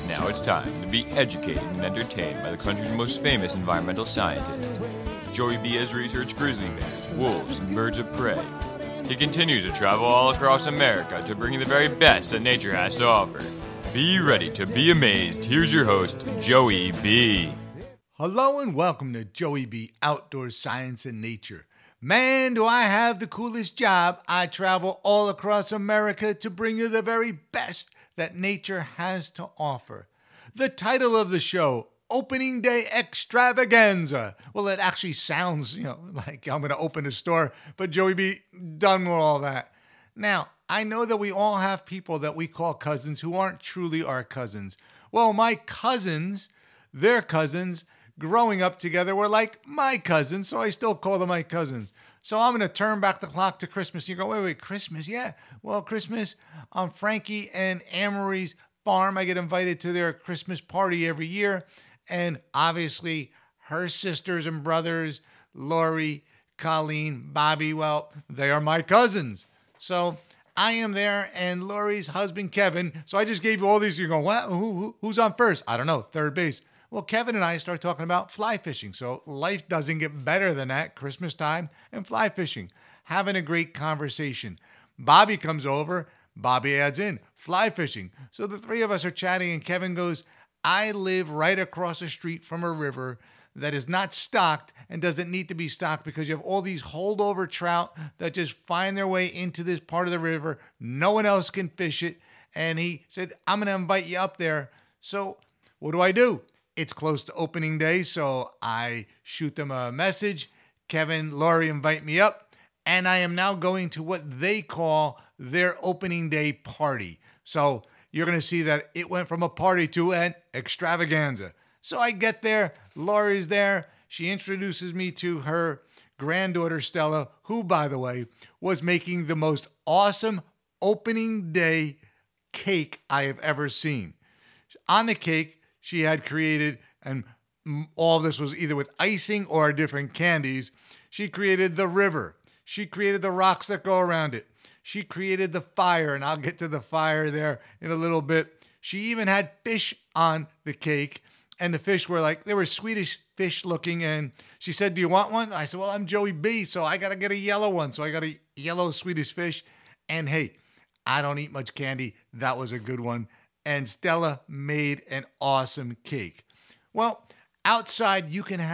Now it's time to be educated and entertained by the country's most famous environmental scientist. Joey B has researched grizzly bears, wolves, and birds of prey. He continues to travel all across America to bring you the very best that nature has to offer. Be ready to be amazed. Here's your host, Joey B. Hello and welcome to Joey B. Outdoor Science and Nature. Man, do I have the coolest job. I travel all across America to bring you the very best that nature has to offer. The title of the show, Opening Day Extravaganza. Well, it actually sounds, like I'm going to open a store, but Joey B. done with all that. Now, I know that we all have people that we call cousins who aren't truly our cousins. Well, my cousins, their cousins, growing up together were like my cousins, so I still call them my cousins. So I'm going to turn back the clock to Christmas. You go, wait, Christmas? Yeah. Well, Christmas on Frankie and Anne-Marie's farm. I get invited to their Christmas party every year. And obviously, her sisters and brothers, Lori, Colleen, Bobby, well, they are my cousins. So I am there, and Lori's husband, Kevin. So I just gave you all these. You go, what? Who's on first? I don't know, third base. Well, Kevin and I start talking about fly fishing. So life doesn't get better than that. Christmas time and fly fishing. Having a great conversation. Bobby comes over. Bobby adds in fly fishing. So the three of us are chatting and Kevin goes, I live right across the street from a river that is not stocked and doesn't need to be stocked because you have all these holdover trout that just find their way into this part of the river. No one else can fish it. And he said, I'm going to invite you up there. So what do? It's close to opening day, so I shoot them a message. Kevin, Lori invite me up, and I am now going to what they call their opening day party. So you're going to see that it went from a party to an extravaganza. So I get there, Lori's there. She introduces me to her granddaughter, Stella, who, by the way, was making the most awesome opening day cake I have ever seen. On the cake, she had created, and all of this was either with icing or different candies. She created the river. She created the rocks that go around it. She created the fire, and I'll get to the fire there in a little bit. She even had fish on the cake, and the fish were they were Swedish fish looking, and she said, do you want one? I said, well, I'm Joey B, so I got to get a yellow one. So I got a yellow Swedish fish, and hey, I don't eat much candy. That was a good one. And Stella made an awesome cake. Well, outside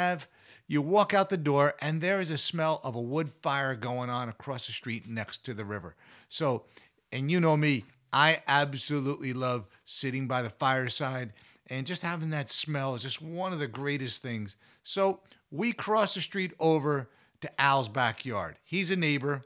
you walk out the door and there is a smell of a wood fire going on across the street next to the river. So, and you know me, I absolutely love sitting by the fireside and just having that smell is just one of the greatest things. So we cross the street over to Al's backyard. He's a neighbor.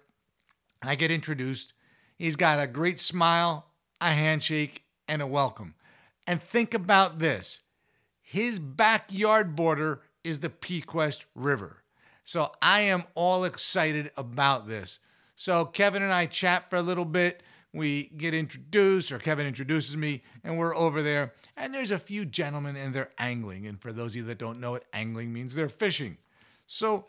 I get introduced. He's got a great smile, a handshake, and a welcome. And think about this. His backyard border is the Pequest River. So I am all excited about this. So Kevin and I chat for a little bit. We get introduced, or Kevin introduces me, and we're over there. And there's a few gentlemen, and they're angling. And for those of you that don't know what angling means, they're fishing. So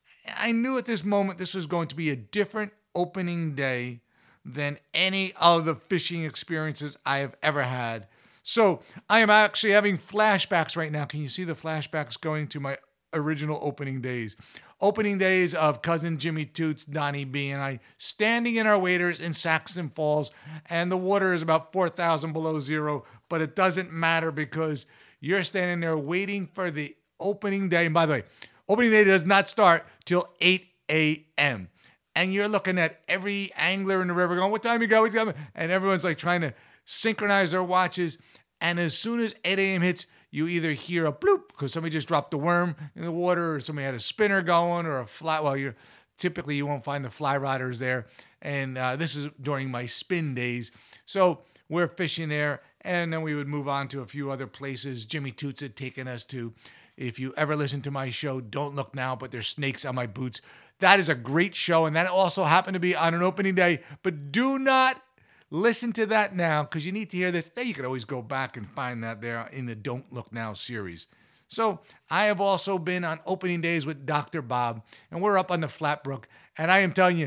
I knew at this moment this was going to be a different opening day than any of the fishing experiences I have ever had. So I am actually having flashbacks right now. Can you see the flashbacks going to my original opening days? Opening days of cousin Jimmy Toots, Donnie B, and I standing in our waders in Saxon Falls, and the water is about 4,000 below zero, but it doesn't matter because you're standing there waiting for the opening day. And by the way, opening day does not start till 8 a.m., and you're looking at every angler in the river going, what time you got? What's coming? And everyone's trying to synchronize their watches. And as soon as 8 a.m. hits, you either hear a bloop because somebody just dropped a worm in the water or somebody had a spinner going or a fly. Well, typically you won't find the fly riders there. And this is during my spin days. So we're fishing there. And then we would move on to a few other places. Jimmy Toots had taken us to, if you ever listen to my show, Don't Look Now, but there's snakes on my boots. That is a great show, and that also happened to be on an opening day. But do not listen to that now because you need to hear this. Then you can always go back and find that there in the Don't Look Now series. So I have also been on opening days with Dr. Bob, and we're up on the Flatbrook. And I am telling you,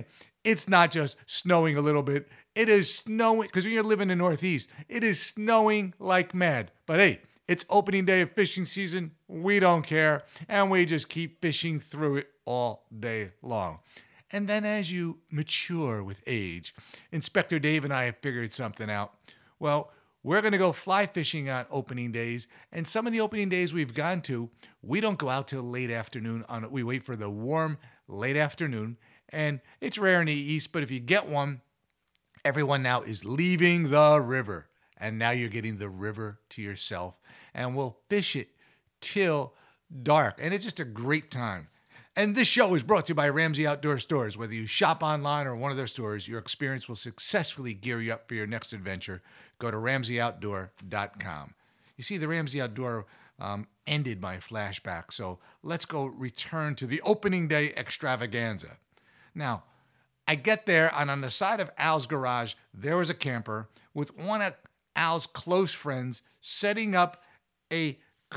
it's not just snowing a little bit. It is snowing, because when you're living in the Northeast, it is snowing like mad. But hey, it's opening day of fishing season. We don't care. And we just keep fishing through it all day long. And then as you mature with age, Inspector Dave and I have figured something out. Well, we're going to go fly fishing on opening days. And some of the opening days we've gone to, we don't go out till late afternoon. We wait for the warm late afternoon. And it's rare in the East, but if you get one, everyone now is leaving the river. And now you're getting the river to yourself. And we'll fish it till dark. And it's just a great time. And this show is brought to you by Ramsey Outdoor Stores. Whether you shop online or one of their stores, your experience will successfully gear you up for your next adventure. Go to RamseyOutdoor.com. You see, the Ramsey Outdoor ended my flashback, so let's go return to the opening day extravaganza. Now, I get there, and on the side of Al's garage, there was a camper with one of Al's close friends setting up a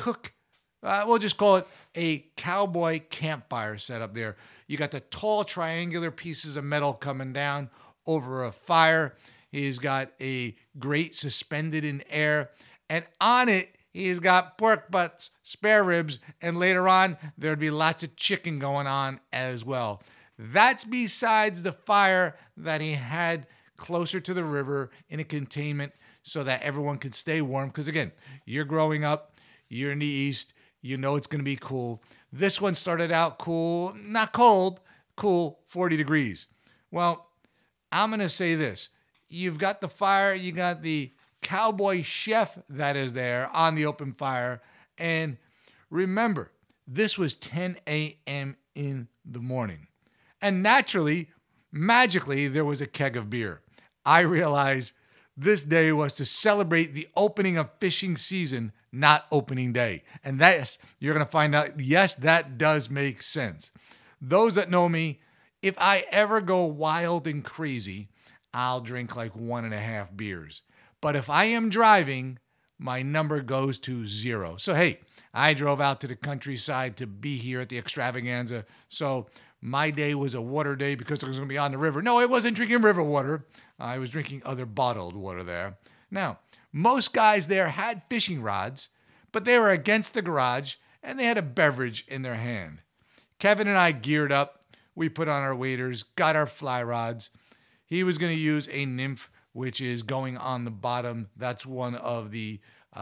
we'll just call it a cowboy campfire set up there. You got the tall triangular pieces of metal coming down over a fire. He's got a grate suspended in air. And on it, he's got pork butts, spare ribs, and later on, there'd be lots of chicken going on as well. That's besides the fire that he had closer to the river in a containment so that everyone could stay warm. Because again, you're growing up, you're in the East, you know it's going to be cool. This one started out cool, not cold, cool, 40 degrees. Well, I'm going to say this. You've got the fire, you got the cowboy chef that is there on the open fire. And remember, this was 10 a.m. in the morning. And naturally, magically, there was a keg of beer. I realized this day was to celebrate the opening of fishing season, not opening day. And that's, you're going to find out, yes, that does make sense. Those that know me, if I ever go wild and crazy, I'll drink like 1.5 beers. But if I am driving, my number goes to 0. So, hey, I drove out to the countryside to be here at the extravaganza. So my day was a water day because I was going to be on the river. No, I wasn't drinking river water. I was drinking other bottled water there. Now, most guys there had fishing rods, but they were against the garage and they had a beverage in their hand. Kevin and I geared up. We put on our waders, got our fly rods. He was going to use a nymph, which is going on the bottom. That's one of the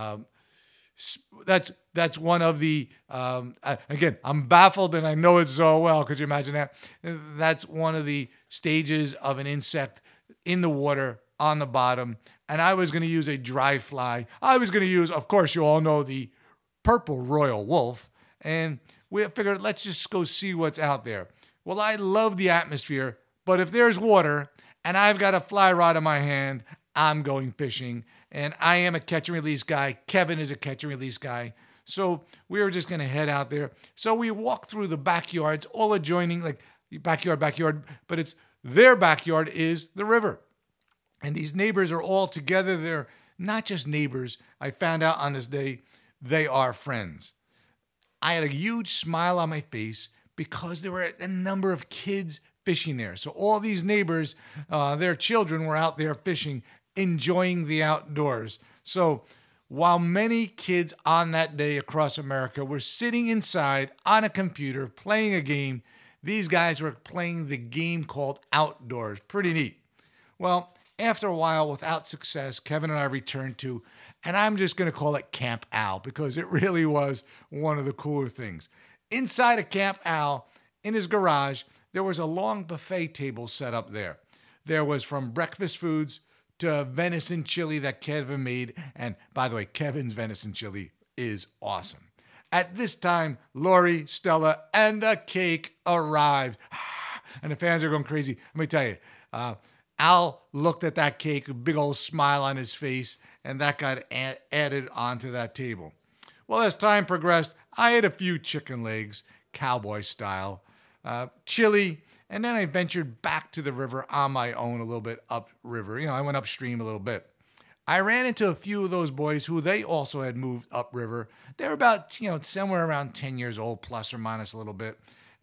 again, I'm baffled and I know it so well. Could you imagine that? That's one of the stages of an insect in the water on the bottom. And I was going to use a dry fly. I was going to use, of course, you all know the purple royal wolf. And we figured, let's just go see what's out there. Well, I love the atmosphere, but if there's water and I've got a fly rod in my hand, I'm going fishing. And I am a catch and release guy. Kevin is a catch and release guy. So we were just going to head out there. So we walked through the backyards, all adjoining, like backyard, but it's their backyard is the river. And these neighbors are all together. They're not just neighbors. I found out on this day, they are friends. I had a huge smile on my face because there were a number of kids fishing there. So all these neighbors, their children were out there fishing, enjoying the outdoors. So while many kids on that day across America were sitting inside on a computer playing a game, these guys were playing the game called Outdoors. Pretty neat. Well, after a while, without success, Kevin and I returned to, and I'm just going to call it Camp Al because it really was one of the cooler things. Inside of Camp Al, in his garage, there was a long buffet table set up there. There was from breakfast foods to venison chili that Kevin made. And by the way, Kevin's venison chili is awesome. At this time, Lori, Stella, and the cake arrived. And the fans are going crazy. Let me tell you, Al looked at that cake, a big old smile on his face, and that got added onto that table. Well, as time progressed, I had a few chicken legs, cowboy style, chili, and then I ventured back to the river on my own a little bit upriver. I went upstream a little bit. I ran into a few of those boys who they also had moved upriver. They were about, somewhere around 10 years old, plus or minus a little bit.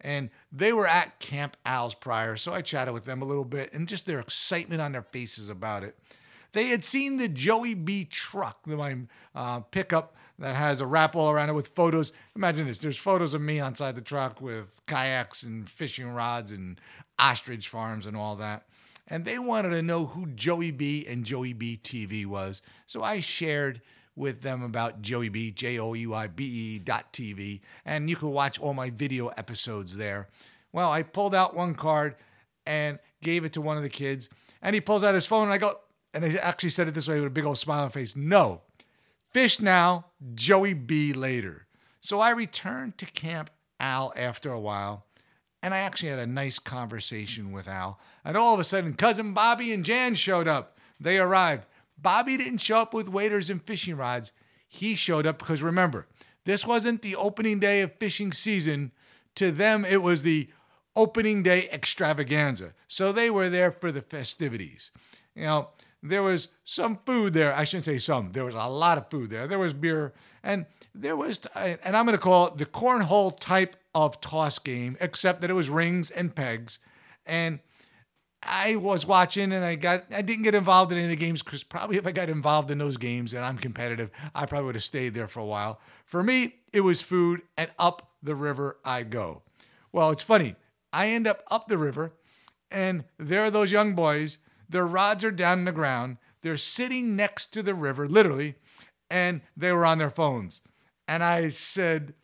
And they were at Camp Owls prior, so I chatted with them a little bit and just their excitement on their faces about it. They had seen the Joey B truck, my pickup that has a wrap all around it with photos. Imagine this. There's photos of me inside the truck with kayaks and fishing rods and ostrich farms and all that. And they wanted to know who Joey B and Joey B TV was. So I shared with them about Joey B, JOEYBE.TV. And you can watch all my video episodes there. Well, I pulled out one card and gave it to one of the kids. And he pulls out his phone and I go, and I actually said it this way with a big old smile on my face. No, fish now, Joey B later. So I returned to Camp Al after a while, and I actually had a nice conversation with Al. And all of a sudden, Cousin Bobby and Jan showed up. They arrived. Bobby didn't show up with waders and fishing rods. He showed up because, remember, this wasn't the opening day of fishing season. To them, it was the opening day extravaganza. So they were there for the festivities. You know, there was some food there. I shouldn't say some. There was a lot of food there. There was beer. And there was, and I'm going to call it the cornhole type of toss game, except that it was rings and pegs. And I was watching and I didn't get involved in any of the games because probably if I got involved in those games and I'm competitive, I probably would have stayed there for a while. For me, it was food and up the river I go. Well, it's funny. I end up the river and there are those young boys. Their rods are down on the ground. They're sitting next to the river, literally, and they were on their phones. And I said,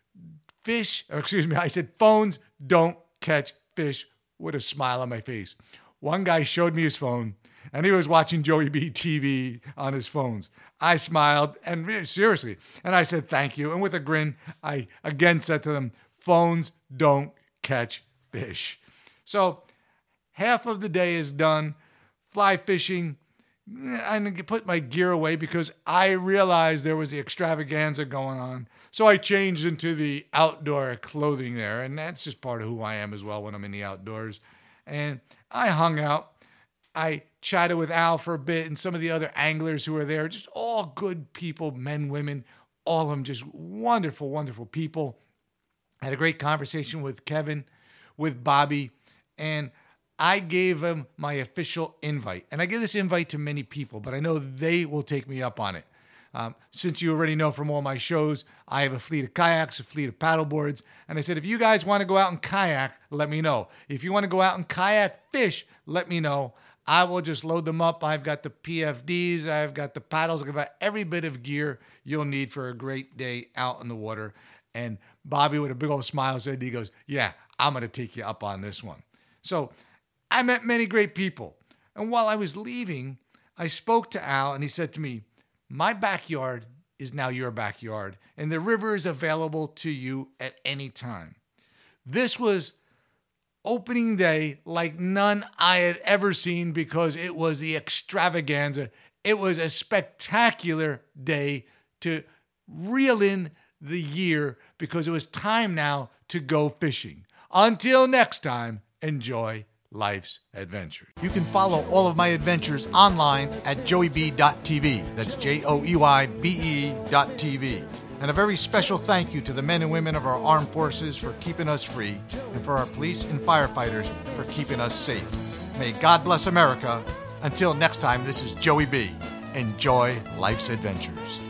I said, phones don't catch fish, with a smile on my face. One guy showed me his phone, and he was watching Joey B TV on his phones. I smiled, and really, seriously, and I said, thank you. And with a grin, I again said to them, phones don't catch fish. So half of the day is done. Fly fishing. I put my gear away because I realized there was the extravaganza going on. So I changed into the outdoor clothing there. And that's just part of who I am as well when I'm in the outdoors. And I hung out. I chatted with Al for a bit and some of the other anglers who were there. Just all good people, men, women, all of them just wonderful, wonderful people. I had a great conversation with Kevin, with Bobby, and I gave them my official invite. And I give this invite to many people, but I know they will take me up on it. Since you already know from all my shows, I have a fleet of kayaks, a fleet of paddleboards. And I said, if you guys want to go out and kayak, let me know. If you want to go out and kayak fish, let me know. I will just load them up. I've got the PFDs. I've got the paddles. I've got every bit of gear you'll need for a great day out in the water. And Bobby, with a big old smile, said, he goes, yeah, I'm going to take you up on this one. So I met many great people. And while I was leaving, I spoke to Al and he said to me, my backyard is now your backyard and the river is available to you at any time. This was opening day like none I had ever seen because it was the extravaganza. It was a spectacular day to reel in the year because it was time now to go fishing. Until next time, enjoy life's adventure. You can follow all of my adventures online at joeyb.tv. That's JOEYBE.tv. And a very special thank you to the men and women of our armed forces for keeping us free and for our police and firefighters for keeping us safe. May God bless America. Until next time, this is Joey B. Enjoy life's adventures.